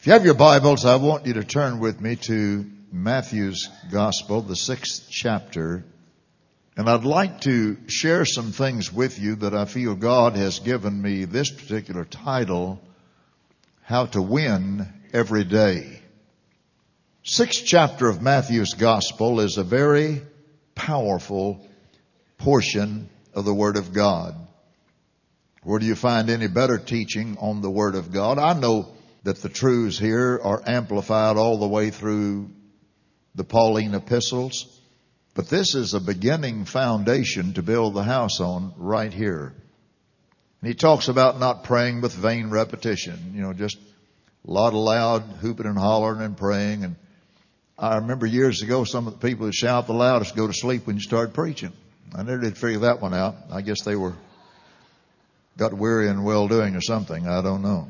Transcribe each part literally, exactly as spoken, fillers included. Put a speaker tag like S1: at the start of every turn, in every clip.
S1: If you have your Bibles, I want you to turn with me to Matthew's Gospel, the sixth chapter. And I'd like to share some things with you that I feel God has given me this particular title, How to Win Every Day. Sixth chapter of Matthew's Gospel is a very powerful portion of the Word of God. Where do you find any better teaching on the Word of God? I know that the truths here are amplified all the way through the Pauline epistles. But this is a beginning foundation to build the house on right here. And he talks about not praying with vain repetition. You know, just a lot of loud hooping and hollering and praying. And I remember years ago, some of the people who shout the loudest go to sleep when you start preaching. I never did figure that one out. I guess they were got weary in well-doing or something. I don't know.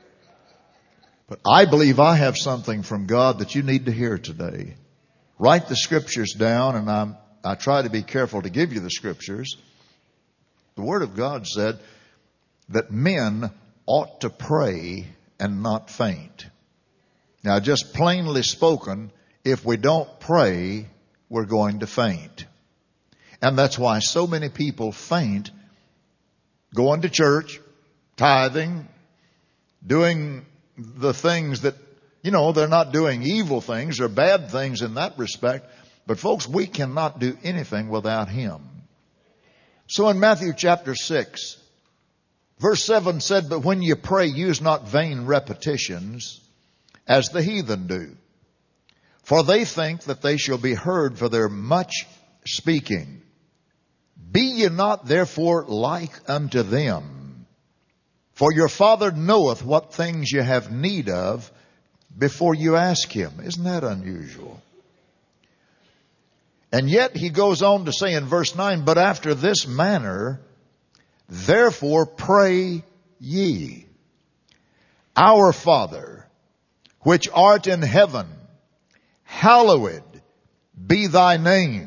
S1: But I believe I have something from God that you need to hear today. Write the scriptures down, and I'm, I try to be careful to give you the scriptures. The Word of God said that men ought to pray and not faint. Now, just plainly spoken, if we don't pray, we're going to faint. And that's why so many people faint going to church, tithing, doing the things that, you know, they're not doing evil things or bad things in that respect. But folks, we cannot do anything without Him. So in Matthew chapter six, verse seven said, "But when you pray, use not vain repetitions as the heathen do. For they think that they shall be heard for their much speaking. Be ye not therefore like unto them. For your Father knoweth what things you have need of before you ask Him." Isn't that unusual? And yet he goes on to say in verse nine, "But after this manner, therefore pray ye. Our Father, which art in heaven, hallowed be thy name.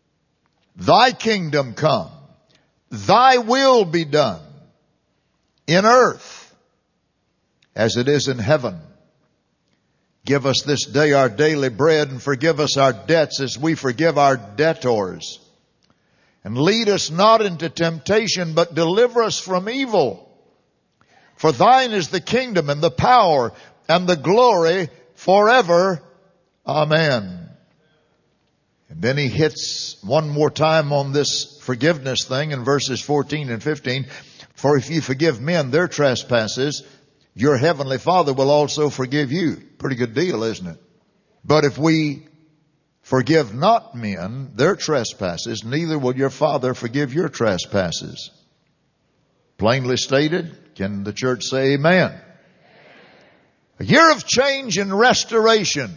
S1: Thy kingdom come. Thy will be done in earth as it is in heaven. Give us this day our daily bread, and forgive us our debts as we forgive our debtors. And lead us not into temptation, but deliver us from evil. For thine is the kingdom and the power and the glory forever. Amen." And then he hits one more time on this forgiveness thing in verses fourteen and fifteen. "For if you forgive men their trespasses, your heavenly Father will also forgive you." Pretty good deal, isn't it? "But if we forgive not men their trespasses, neither will your Father forgive your trespasses." Plainly stated, can the church say amen? A year of change and restoration.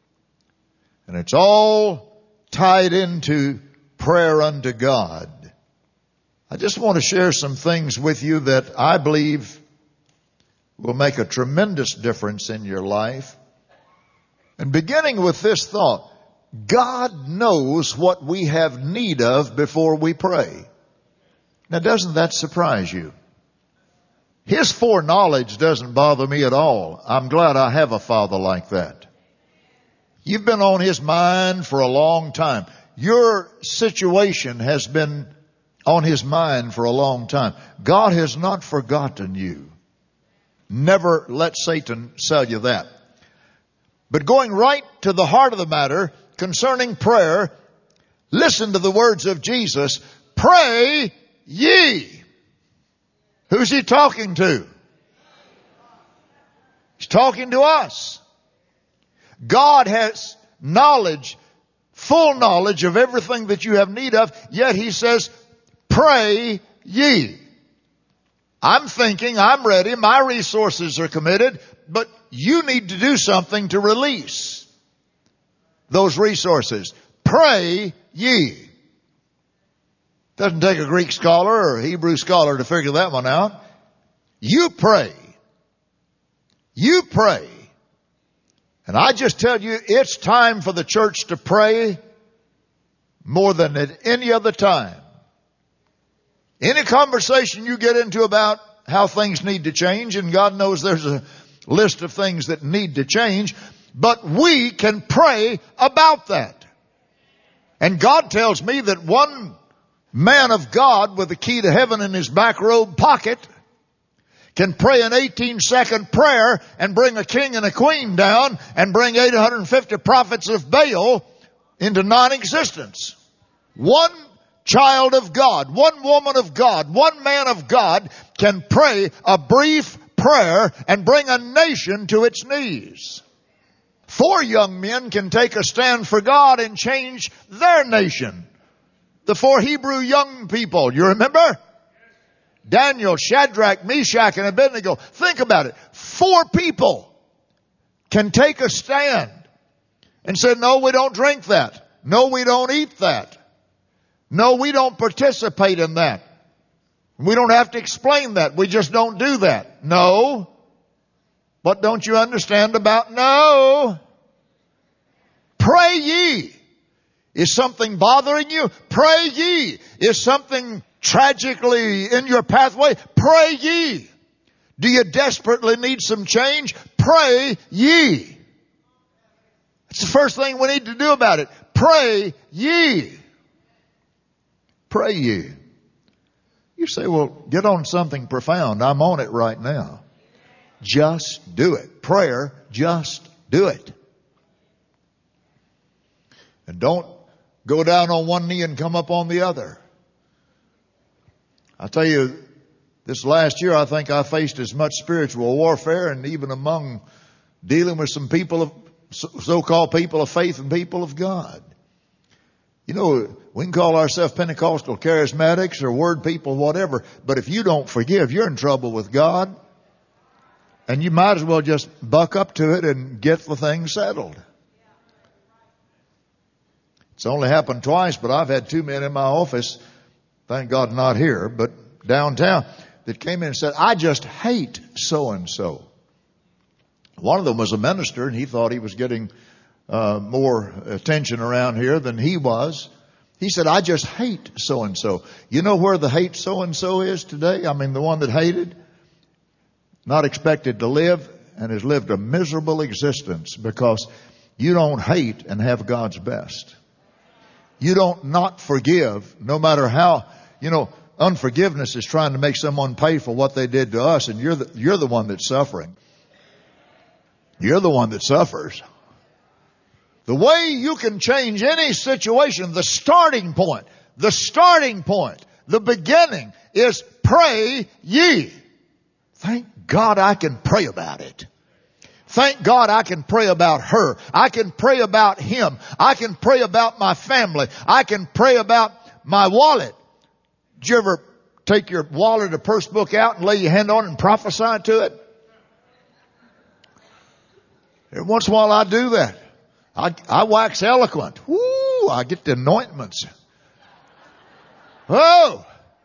S1: And it's all tied into prayer unto God. I just want to share some things with you that I believe will make a tremendous difference in your life. And beginning with this thought, God knows what we have need of before we pray. Now, doesn't that surprise you? His foreknowledge doesn't bother me at all. I'm glad I have a Father like that. You've been on His mind for a long time. Your situation has been on His mind for a long time. God has not forgotten you. Never let Satan sell you that. But going right to the heart of the matter concerning prayer, listen to the words of Jesus. Pray ye. Who's He talking to? He's talking to us. God has knowledge, full knowledge of everything that you have need of, yet He says, pray ye. I'm thinking, I'm ready, my resources are committed, but you need to do something to release those resources. Pray ye. Doesn't take a Greek scholar or a Hebrew scholar to figure that one out. You pray. You pray. And I just tell you, it's time for the church to pray more than at any other time. Any conversation you get into about how things need to change, and God knows there's a list of things that need to change, but we can pray about that. And God tells me that one man of God with the key to heaven in his back robe pocket can pray an eighteen second prayer and bring a king and a queen down and bring eight hundred fifty prophets of Baal into non-existence. One child of God, one woman of God, one man of God can pray a brief prayer and bring a nation to its knees. Four young men can take a stand for God and change their nation. The four Hebrew young people, you remember? Daniel, Shadrach, Meshach, and Abednego. Think about it. Four people can take a stand and say, no, we don't drink that. No, we don't eat that. No, we don't participate in that. We don't have to explain that. We just don't do that. No. What don't you understand about no? Pray ye. Is something bothering you? Pray ye. Is something tragically in your pathway? Pray ye. Do you desperately need some change? Pray ye. That's the first thing we need to do about it. Pray ye. Pray ye. You say, well, get on something profound. I'm on it right now. Just do it. Prayer, just do it. And don't go down on one knee and come up on the other. I tell you, this last year I think I faced as much spiritual warfare, and even among dealing with some people of, so-called people of faith and people of God. You know, we can call ourselves Pentecostal charismatics or word people, whatever, but if you don't forgive, you're in trouble with God. And you might as well just buck up to it and get the thing settled. It's only happened twice, but I've had two men in my office, thank God not here, but downtown, that came in and said, I just hate so-and-so. One of them was a minister, and he thought he was getting uh, more attention around here than he was. He said, I just hate so-and-so. You know where the hate so-and-so is today? I mean, the one that hated, not expected to live, and has lived a miserable existence because you don't hate and have God's best. You don't not forgive, no matter how, you know, unforgiveness is trying to make someone pay for what they did to us, and you're the, you're the one that's suffering. You're the one that suffers. The way you can change any situation, the starting point, the starting point, the beginning is pray ye. Thank God I can pray about it. Thank God I can pray about her. I can pray about him. I can pray about my family. I can pray about my wallet. Did you ever take your wallet or purse book out and lay your hand on it and prophesy to it? Every once in a while I do that. I, I wax eloquent. Woo! I get the anointments. Oh!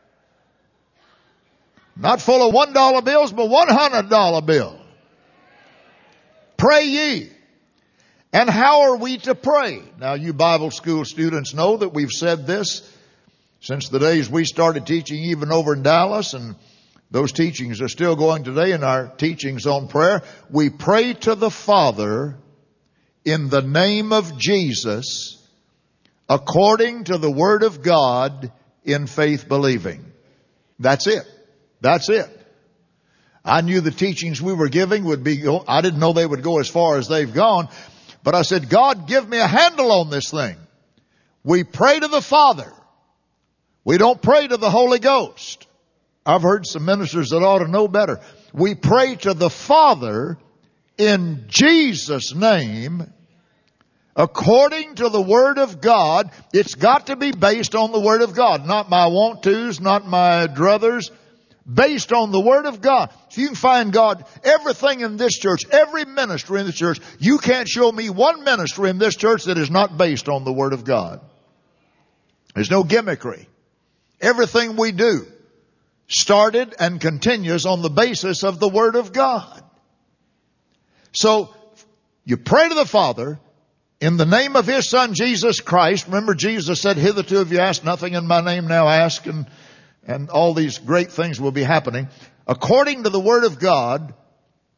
S1: Not full of one dollar bills, but one hundred dollar bill. Pray ye. And how are we to pray? Now, you Bible school students know that we've said this since the days we started teaching, even over in Dallas, and those teachings are still going today in our teachings on prayer. We pray to the Father in the name of Jesus, according to the Word of God, in faith believing. That's it. That's it. I knew the teachings we were giving would be, I didn't know they would go as far as they've gone, but I said, God, give me a handle on this thing. We pray to the Father. We don't pray to the Holy Ghost. I've heard some ministers that ought to know better. We pray to the Father in Jesus' name, according to the Word of God. It's got to be based on the Word of God, not my want-tos, not my druthers. Based on the Word of God. So you can find God, everything in this church, every ministry in the church. You can't show me one ministry in this church that is not based on the Word of God. There's no gimmickry. Everything we do started and continues on the basis of the Word of God. So you pray to the Father in the name of His Son, Jesus Christ. Remember, Jesus said, hitherto have you asked nothing in my name, now ask, and And all these great things will be happening. According to the Word of God,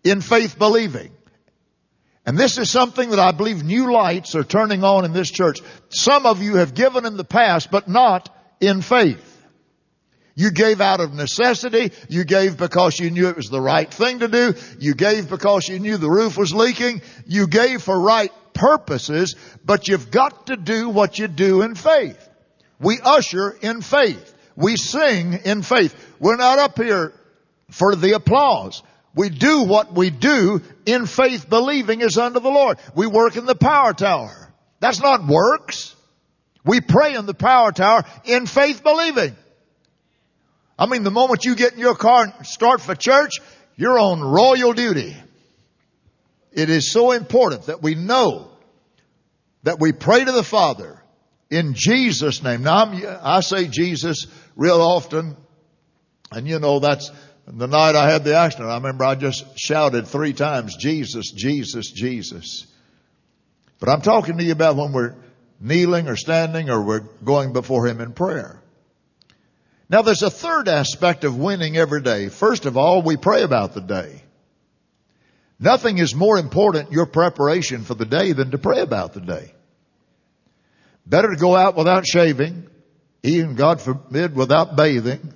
S1: in faith believing. And this is something that I believe new lights are turning on in this church. Some of you have given in the past, but not in faith. You gave out of necessity. You gave because you knew it was the right thing to do. You gave because you knew the roof was leaking. You gave for right purposes, but you've got to do what you do in faith. We usher in faith. We sing in faith. We're not up here for the applause. We do what we do in faith believing is unto the Lord. We work in the power tower. That's not works. We pray in the power tower in faith believing. I mean, the moment you get in your car and start for church, you're on royal duty. It is so important that we know that we pray to the Father in Jesus' name. Now, I'm, I say Jesus real often, and you know that's the night I had the accident. I remember I just shouted three times, Jesus, Jesus, Jesus. But I'm talking to you about when we're kneeling or standing or we're going before Him in prayer. Now there's a third aspect of winning every day. First of all, we pray about the day. Nothing is more important in your preparation for the day than to pray about the day. Better to go out without shaving, even, God forbid, without bathing.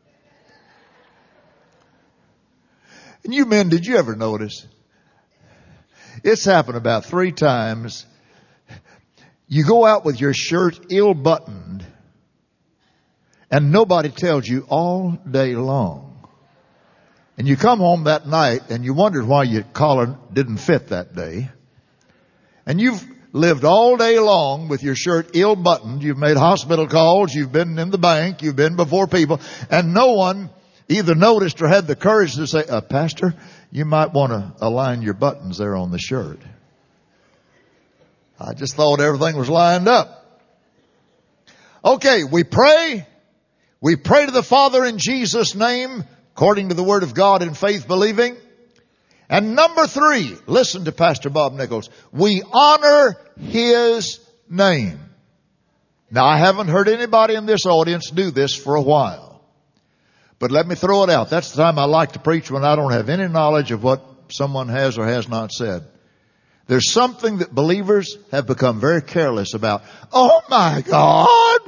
S1: And you men, did you ever notice? It's happened about three times. You go out with your shirt ill-buttoned, and nobody tells you all day long. And you come home that night, and you wondered why your collar didn't fit that day. And you've lived all day long with your shirt ill-buttoned. You've made hospital calls. You've been in the bank. You've been before people. And no one either noticed or had the courage to say, uh, Pastor, you might want to align your buttons there on the shirt. I just thought everything was lined up. Okay, we pray. We pray to the Father in Jesus' name, according to the Word of God in faith believing. And number three, listen to Pastor Bob Nichols. We honor His name. Now, I haven't heard anybody in this audience do this for a while. But let me throw it out. That's the time I like to preach, when I don't have any knowledge of what someone has or has not said. There's something that believers have become very careless about. Oh my God!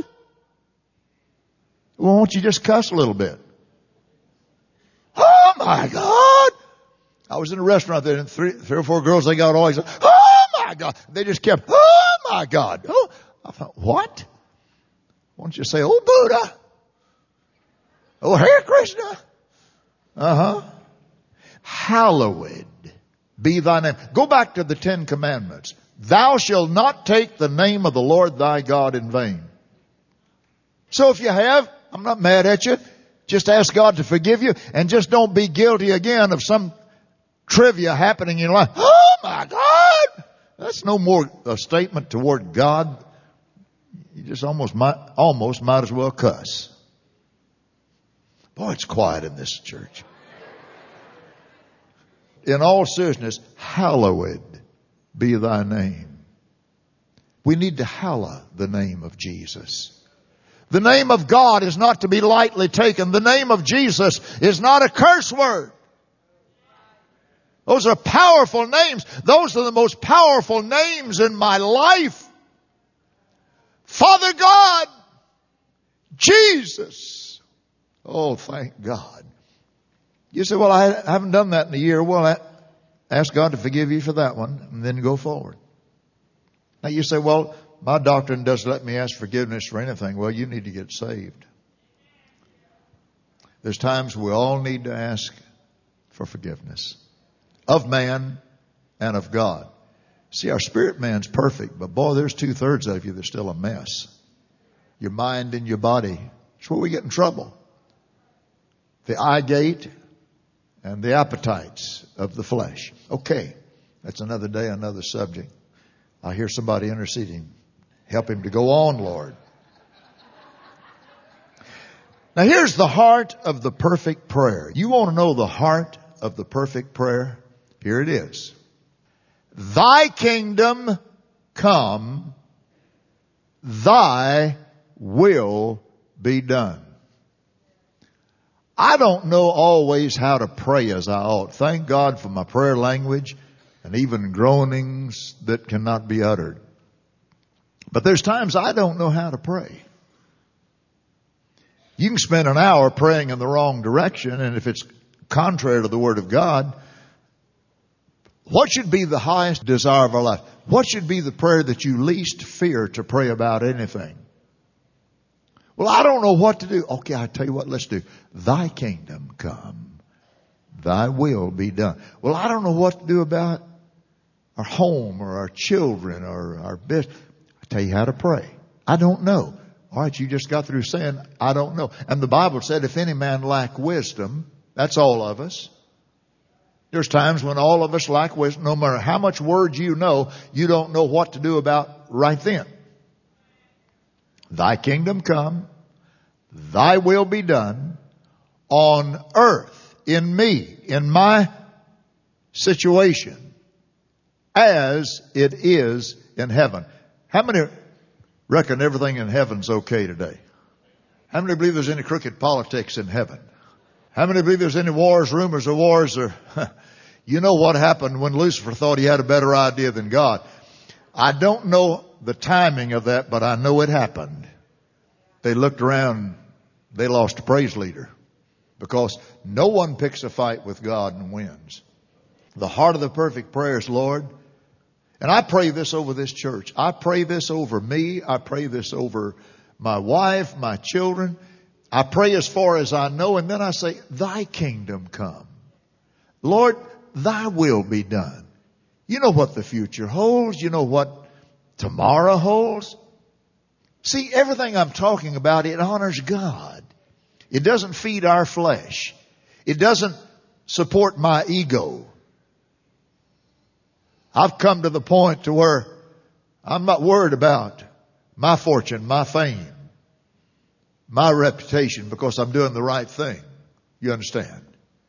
S1: Well, won't you just cuss a little bit? Oh my God! I was in a restaurant there, and three, three or four girls, they got always, oh my God! They just kept, oh my God! Oh, I thought, what? Why don't you say, oh Buddha? Oh, Hare Krishna. Uh-huh. Hallowed be thy name. Go back to the Ten Commandments. Thou shalt not take the name of the Lord thy God in vain. So if you have, I'm not mad at you. Just ask God to forgive you, and just don't be guilty again of some trivia happening in your life. Oh my God! That's no more a statement toward God. You just almost might, almost might as well cuss. Boy, it's quiet in this church. In all seriousness, hallowed be thy name. We need to hallow the name of Jesus. The name of God is not to be lightly taken. The name of Jesus is not a curse word. Those are powerful names. Those are the most powerful names in my life. Father God, Jesus. Oh, thank God. You say, well, I haven't done that in a year. Well, ask God to forgive you for that one, and then go forward. Now you say, well, my doctrine doesn't let me ask forgiveness for anything. Well, you need to get saved. There's times we all need to ask for forgiveness of man and of God. See, our spirit man's perfect, but boy, there's two thirds of you that's still a mess. Your mind and your body. That's where we get in trouble. The eye gate and the appetites of the flesh. Okay, that's another day, another subject. I hear somebody interceding. Help him to go on, Lord. Now here's the heart of the perfect prayer. You want to know the heart of the perfect prayer? Here it is. Thy kingdom come, thy will be done. I don't know always how to pray as I ought. Thank God for my prayer language and even groanings that cannot be uttered. But there's times I don't know how to pray. You can spend an hour praying in the wrong direction, and if it's contrary to the Word of God, what should be the highest desire of our life? What should be the prayer that you least fear to pray about anything? Well, I don't know what to do. Okay, I tell you what, let's do. Thy kingdom come. Thy will be done. Well, I don't know what to do about our home or our children or our business. I tell you how to pray. I don't know. All right, you just got through saying, I don't know. And the Bible said, if any man lack wisdom, that's all of us. There's times when all of us lack wisdom. No matter how much word you know, you don't know what to do about right then. Thy kingdom come, thy will be done on earth, in me, in my situation, as it is in heaven. How many reckon everything in heaven's okay today? How many believe there's any crooked politics in heaven? How many believe there's any wars, rumors of wars? Or you know what happened when Lucifer thought he had a better idea than God. I don't know the timing of that, but I know it happened. They looked around, they lost a praise leader, because no one picks a fight with God and wins. The heart of the perfect prayer is, Lord, and I pray this over this church. I pray this over me. I pray this over my wife, my children. I pray as far as I know, and then I say, thy kingdom come. Lord, thy will be done. You know what the future holds. You know what tomorrow holds. See, everything I'm talking about, it honors God. It doesn't feed our flesh. It doesn't support my ego. I've come to the point to where I'm not worried about my fortune, my fame, my reputation, because I'm doing the right thing. You understand?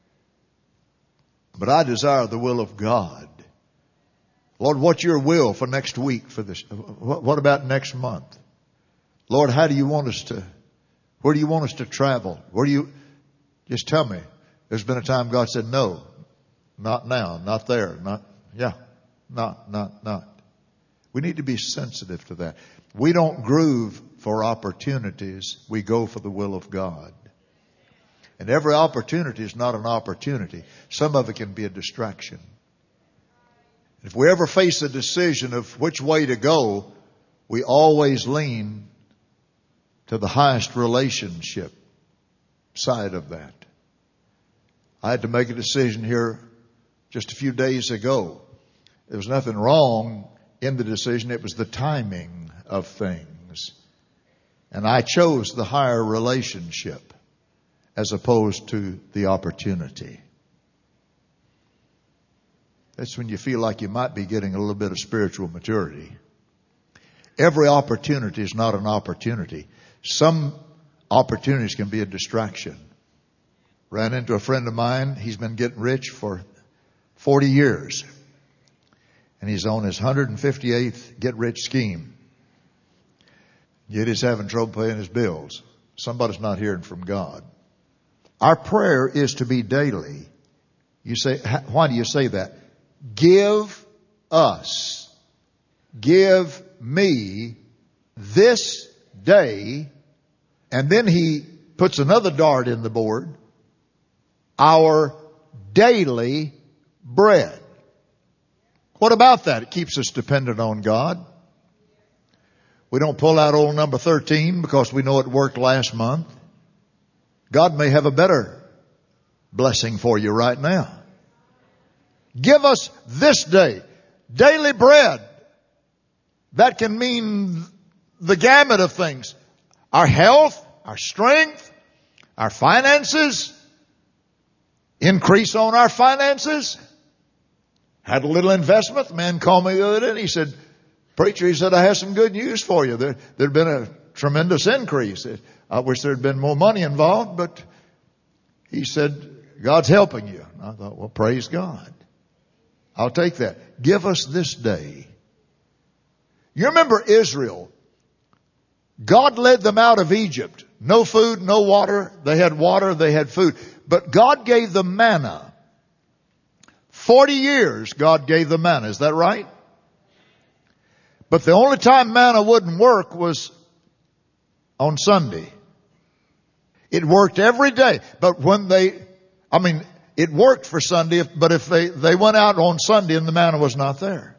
S1: But I desire the will of God. Lord, what's your will for next week, for this? What about next month? Lord, how do you want us to, where do you want us to travel? Where do you, just tell me. There's been a time God said, no, not now, not there, not, yeah, not, not, not. We need to be sensitive to that. We don't groove for opportunities. We go for the will of God. And every opportunity is not an opportunity. Some of it can be a distraction. If we ever face a decision of which way to go, we always lean to the highest relationship side of that. I had to make a decision here just a few days ago. There was nothing wrong in the decision. It was the timing of things. And I chose the higher relationship as opposed to the opportunity. That's when you feel like you might be getting a little bit of spiritual maturity. Every opportunity is not an opportunity. Some opportunities can be a distraction. Ran into a friend of mine. He's been getting rich for forty years. And he's on his one hundred fifty-eighth get-rich scheme. Yet he's having trouble paying his bills. Somebody's not hearing from God. Our prayer is to be daily. You say, why do you say that? Give us, give me this day, and then he puts another dart in the board, our daily bread. What about that? It keeps us dependent on God. We don't pull out old number thirteen because we know it worked last month. God may have a better blessing for you right now. Give us this day daily bread. That can mean the gamut of things. Our health, our strength, our finances, increase on our finances. Had a little investment. The man called me the other day and he said, preacher, he said, I have some good news for you. There, there'd been a tremendous increase. I wish there'd been more money involved, but he said, God's helping you. And I thought, well, praise God. I'll take that. Give us this day. You remember Israel. God led them out of Egypt. No food, no water. They had water, they had food. But God gave the manna. Forty years God gave the manna. Is that right? But the only time manna wouldn't work was on Sunday. It worked every day. But when they, I mean, it worked for Sunday, but if they, they went out on Sunday and the manna was not there.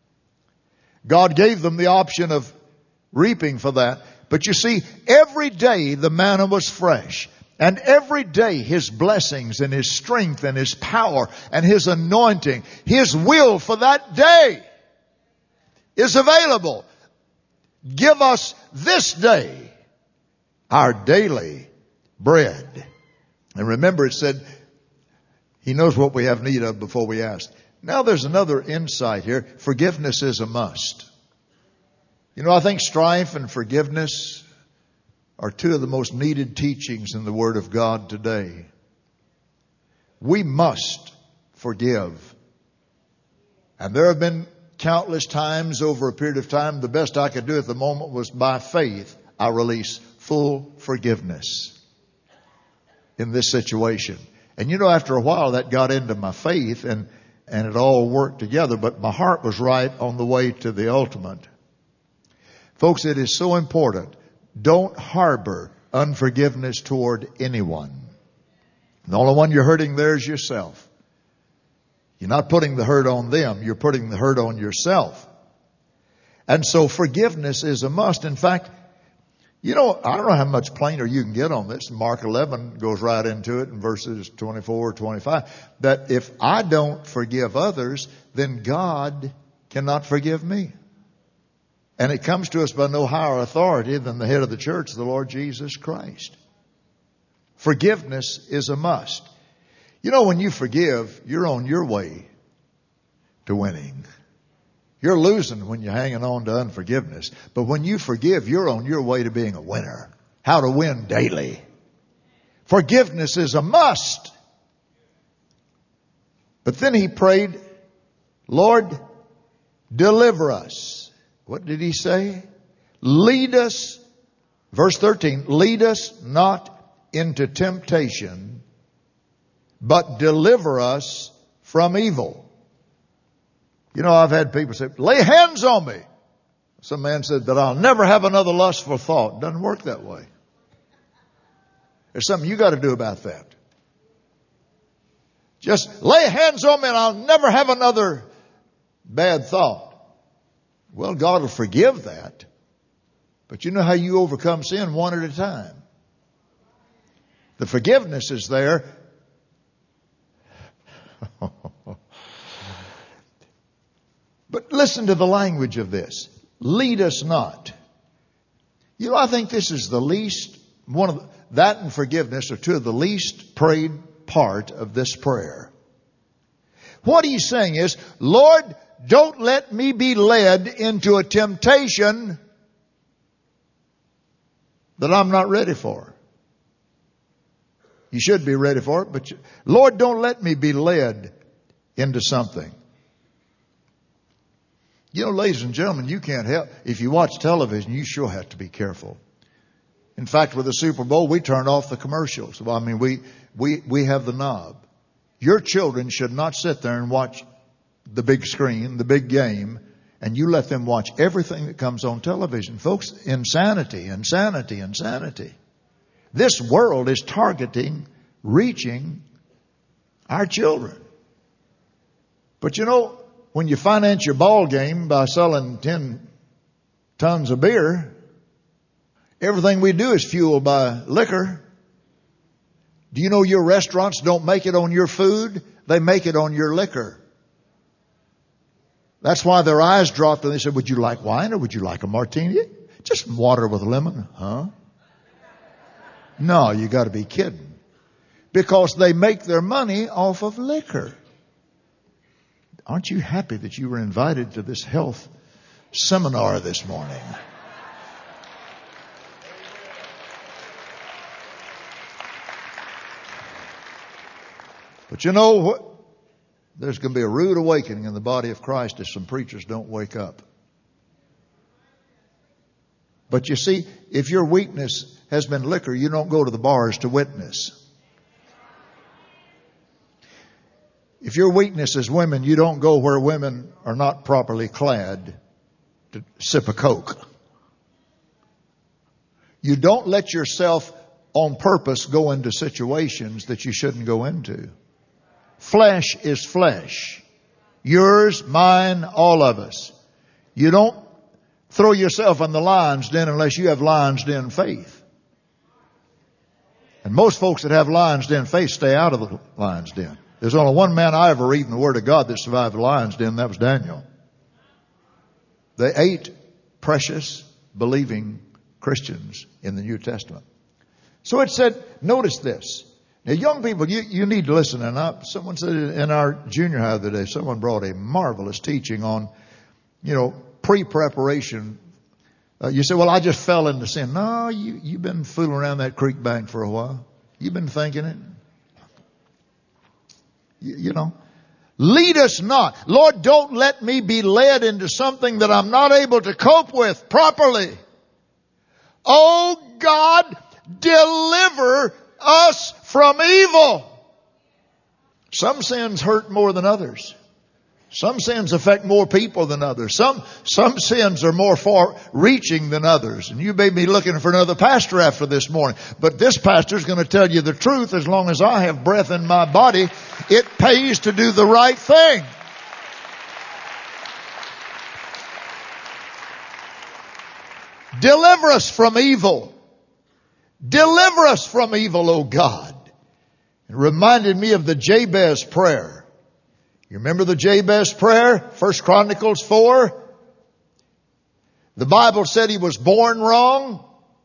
S1: God gave them the option of reaping for that. But you see, every day the manna was fresh. And every day His blessings and His strength and His power and His anointing, His will for that day is available. Give us this day our daily bread. And remember, it said He knows what we have need of before we ask. Now there's another insight here. Forgiveness is a must. You know, I think strife and forgiveness are two of the most needed teachings in the Word of God today. We must forgive. And there have been countless times over a period of time, the best I could do at the moment was by faith, I release full forgiveness in this situation. And you know, after a while that got into my faith and, and it all worked together, but my heart was right on the way to the ultimate. Folks, it is so important. Don't harbor unforgiveness toward anyone. The only one you're hurting there is yourself. You're not putting the hurt on them. You're putting the hurt on yourself. And so forgiveness is a must. In fact, you know, I don't know how much plainer you can get on this. Mark eleven goes right into it in verses twenty-four, twenty-five. That if I don't forgive others, then God cannot forgive me. And it comes to us by no higher authority than the head of the church, the Lord Jesus Christ. Forgiveness is a must. You know, when you forgive, you're on your way to winning. You're losing when you're hanging on to unforgiveness. But when you forgive, you're on your way to being a winner. How to win daily. Forgiveness is a must. But then he prayed, Lord, deliver us. What did he say? Lead us, verse thirteen, lead us not into temptation, but deliver us from evil. You know, I've had people say, lay hands on me. Some man said that I'll never have another lustful thought. It doesn't work that way. There's something you got to do about that. Just lay hands on me and I'll never have another bad thought. Well, God will forgive that. But you know how you overcome sin? One at a time. The forgiveness is there. But listen to the language of this. Lead us not. You know, I think this is the least, one of the, that and forgiveness are two of the least prayed part of this prayer. What he's saying is, Lord, don't let me be led into a temptation that I'm not ready for. You should be ready for it, but you, Lord, don't let me be led into something. You know, ladies and gentlemen, you can't help. If you watch television, you sure have to be careful. In fact, with the Super Bowl, we turn off the commercials. Well, I mean, we, we, we have the knob. Your children should not sit there and watch the big screen, the big game, and you let them watch everything that comes on television. Folks, insanity, insanity, insanity. This world is targeting, reaching our children. But you know, when you finance your ball game by selling ten tons of beer, everything we do is fueled by liquor. Do you know your restaurants don't make it on your food? They make it on your liquor. That's why their eyes dropped and they said, would you like wine or would you like a martini? Just water with lemon, huh? No, you got to be kidding. Because they make their money off of liquor. Aren't you happy that you were invited to this health seminar this morning? But you know what? There's going to be a rude awakening in the body of Christ if some preachers don't wake up. But you see, if your weakness has been liquor, you don't go to the bars to witness. If your weakness is women, you don't go where women are not properly clad to sip a Coke. You don't let yourself on purpose go into situations that you shouldn't go into. Flesh is flesh. Yours, mine, all of us. You don't throw yourself in the lion's den unless you have lion's den faith. And most folks that have lion's den faith stay out of the lion's den. There's only one man I ever read in the Word of God that survived the lion's den, and that was Daniel. They ate precious, believing Christians in the New Testament. So it said, notice this. Now, young people, you, you need to listen. And I, someone said in our junior high the other day, someone brought a marvelous teaching on, you know, pre-preparation. Uh, you say, well, I just fell into sin. No, you, you've been fooling around that creek bank for a while. You've been thinking it. You, you know, lead us not. Lord, don't let me be led into something that I'm not able to cope with properly. Oh God, deliver us from evil. Some sins hurt more than others. Some sins affect more people than others. Some, some sins are more far reaching than others. And you may be looking for another pastor after this morning. But this pastor is going to tell you the truth. As long as I have breath in my body, it pays to do the right thing. Deliver us from evil. Deliver us from evil, O God. It reminded me of the Jabez prayer. You remember the Jabez prayer? First Chronicles four. The Bible said he was born wrong.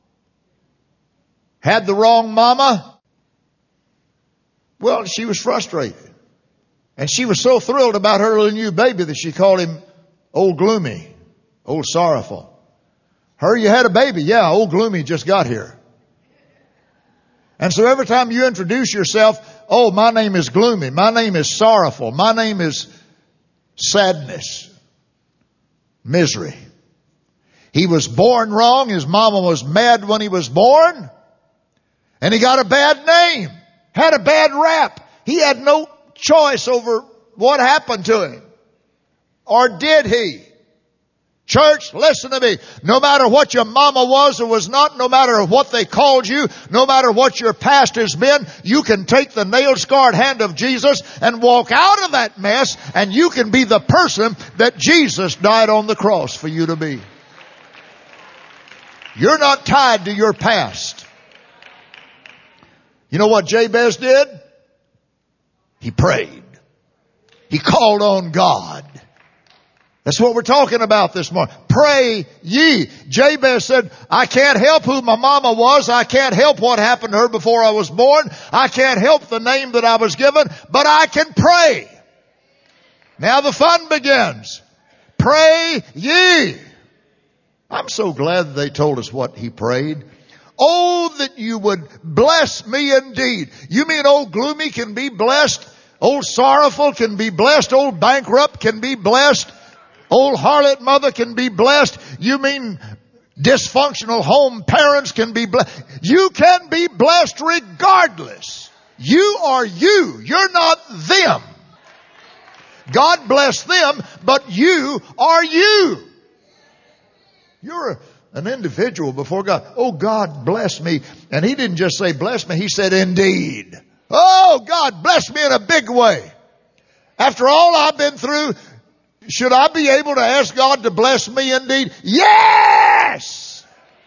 S1: Had the wrong mama. Well, she was frustrated. And she was so thrilled about her little new baby that she called him Old Gloomy, Old Sorrowful. Her, you had a baby. Yeah, Old Gloomy just got here. And so every time you introduce yourself, oh, my name is Gloomy. My name is Sorrowful. My name is Sadness. Misery. He was born wrong. His mama was mad when he was born. And he got a bad name. Had a bad rap. He had no choice over what happened to him. Or did he? Church, listen to me. No matter what your mama was or was not, no matter what they called you, no matter what your past has been, you can take the nail-scarred hand of Jesus and walk out of that mess, and you can be the person that Jesus died on the cross for you to be. You're not tied to your past. You know what Jabez did? He prayed. He called on God. That's what we're talking about this morning. Pray ye. Jabez said, I can't help who my mama was. I can't help what happened to her before I was born. I can't help the name that I was given, but I can pray. Now the fun begins. Pray ye. I'm so glad that they told us what he prayed. Oh, that you would bless me indeed. You mean old Gloomy can be blessed? Old Sorrowful can be blessed? Old Bankrupt can be blessed? Old harlot mother can be blessed? You mean dysfunctional home parents can be blessed? You can be blessed regardless. You are you. You're not them. God bless them, but you are you. You're an individual before God. Oh, God bless me. And he didn't just say bless me. He said indeed. Oh, God bless me in a big way. After all I've been through, should I be able to ask God to bless me indeed? Yes!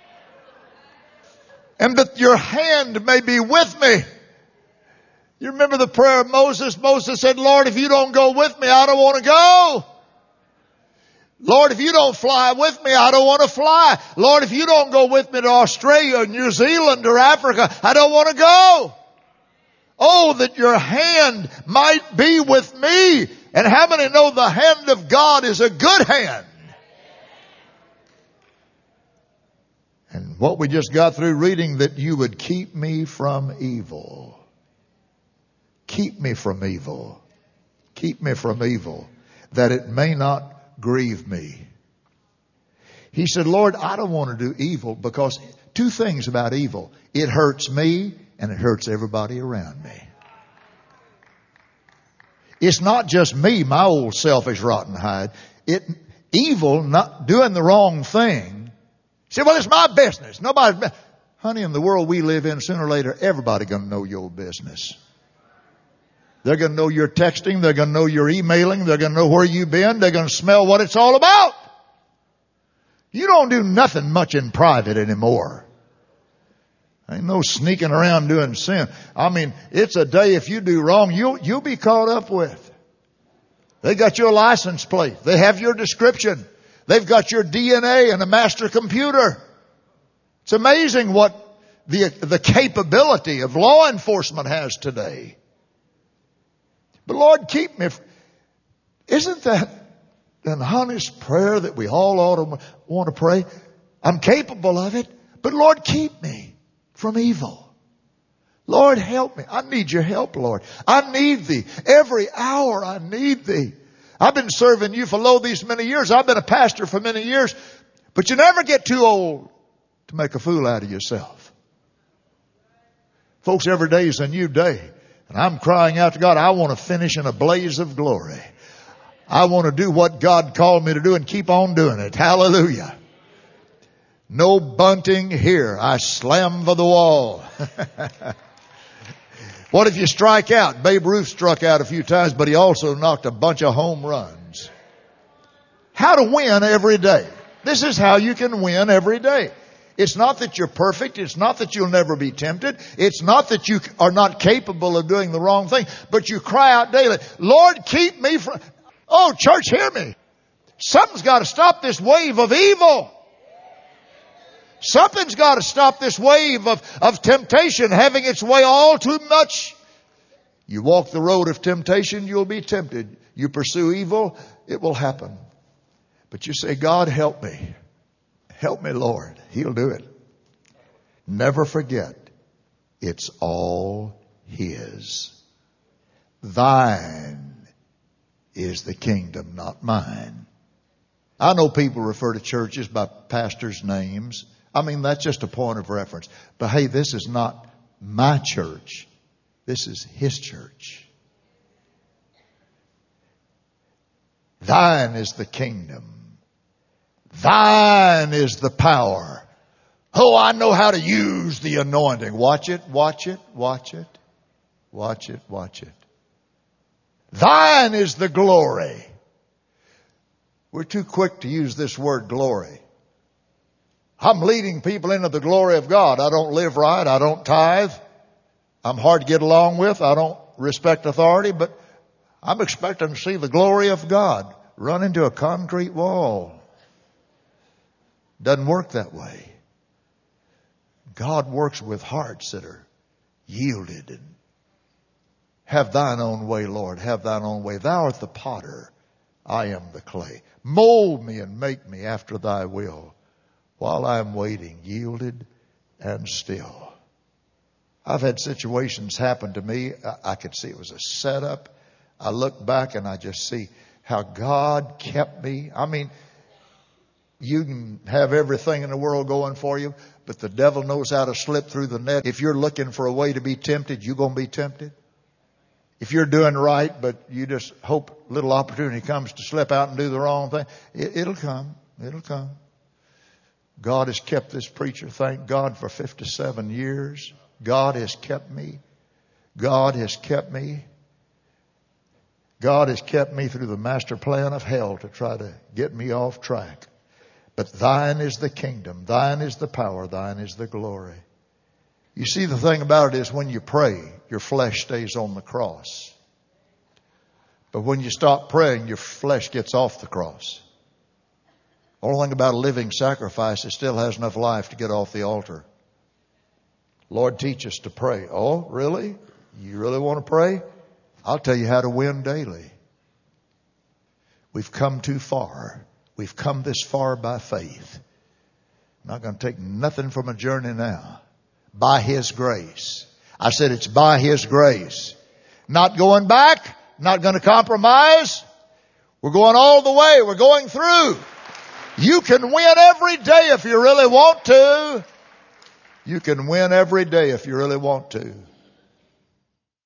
S1: And that your hand may be with me. You remember the prayer of Moses? Moses said, Lord, if you don't go with me, I don't want to go. Lord, if you don't fly with me, I don't want to fly. Lord, if you don't go with me to Australia or New Zealand or Africa, I don't want to go. Oh, that your hand might be with me. And how many know the hand of God is a good hand? And what we just got through reading, that you would keep me from evil. Keep me from evil. Keep me from evil, that it may not grieve me. He said, Lord, I don't want to do evil, because two things about evil. It hurts me and it hurts everybody around me. it's not just me, my old selfish rotten hide. It, evil, not doing the wrong thing. You say, well, it's my business. Nobody's, honey, in the world we live in, sooner or later, everybody's going to know your business. They're going to know you're texting. They're going to know you're emailing. They're going to know where you've been. They're going to smell what it's all about. You don't do nothing much in private anymore. Ain't no sneaking around doing sin. I mean, it's a day if you do wrong, you'll, you'll be caught up with. They got your license plate. They have your description. They've got your D N A and a master computer. It's amazing what the, the capability of law enforcement has today. But Lord, keep me. Isn't that an honest prayer that we all ought to want to pray? I'm capable of it, but Lord, keep me from evil. Lord, help me. I need your help, Lord. I need thee. Every hour I need thee. I've been serving you for lo these many years. I've been a pastor for many years, but you never get too old to make a fool out of yourself. Folks, every day is a new day. And I'm crying out to God, I want to finish in a blaze of glory. I want to do what God called me to do and keep on doing it. Hallelujah. No bunting here. I slam for the wall. What if you strike out? Babe Ruth struck out a few times, but he also knocked a bunch of home runs. How to win every day. This is how you can win every day. It's not that you're perfect. It's not that you'll never be tempted. It's not that you are not capable of doing the wrong thing, but you cry out daily, Lord, keep me from... Oh, church, hear me. Something's got to stop this wave of evil. Something's got to stop this wave of, of temptation having its way all too much. You walk the road of temptation, you'll be tempted. You pursue evil, it will happen. But you say, God, help me. Help me, Lord. He'll do it. Never forget, it's all His. Thine is the kingdom, not mine. I know people refer to churches by pastors' names. I mean, that's just a point of reference. But hey, this is not my church. This is His church. Thine is the kingdom. Thine is the power. Oh, I know how to use the anointing. Watch it, watch it, watch it, watch it, watch it. Thine is the glory. We're too quick to use this word glory. I'm leading people into the glory of God. I don't live right. I don't tithe. I'm hard to get along with. I don't respect authority, but I'm expecting to see the glory of God run into a concrete wall. Doesn't work that way. God works with hearts that are yielded. And have thine own way, Lord. Have thine own way. Thou art the potter. I am the clay. Mold me and make me after thy will. While I am waiting, yielded and still. I've had situations happen to me. I, I could see it was a setup. I look back and I just see how God kept me. I mean, you can have everything in the world going for you, but the devil knows how to slip through the net. If you're looking for a way to be tempted, you're going to be tempted. If you're doing right, but you just hope little opportunity comes to slip out and do the wrong thing, it, it'll come. It'll come. God has kept this preacher, thank God, for fifty-seven years. God has kept me. God has kept me. God has kept me through the master plan of hell to try to get me off track. But thine is the kingdom. Thine is the power. Thine is the glory. You see, the thing about it is when you pray, your flesh stays on the cross. But when you stop praying, your flesh gets off the cross. The only thing about a living sacrifice, it still has enough life to get off the altar. Lord, teach us to pray. Oh, really? You really want to pray? I'll tell you how to win daily. We've come too far. We've come this far by faith. I'm not going to take nothing from a journey now. By His grace. I said it's by His grace. Not going back. Not going to compromise. We're going all the way. We're going through. You can win every day if you really want to. You can win every day if you really want to.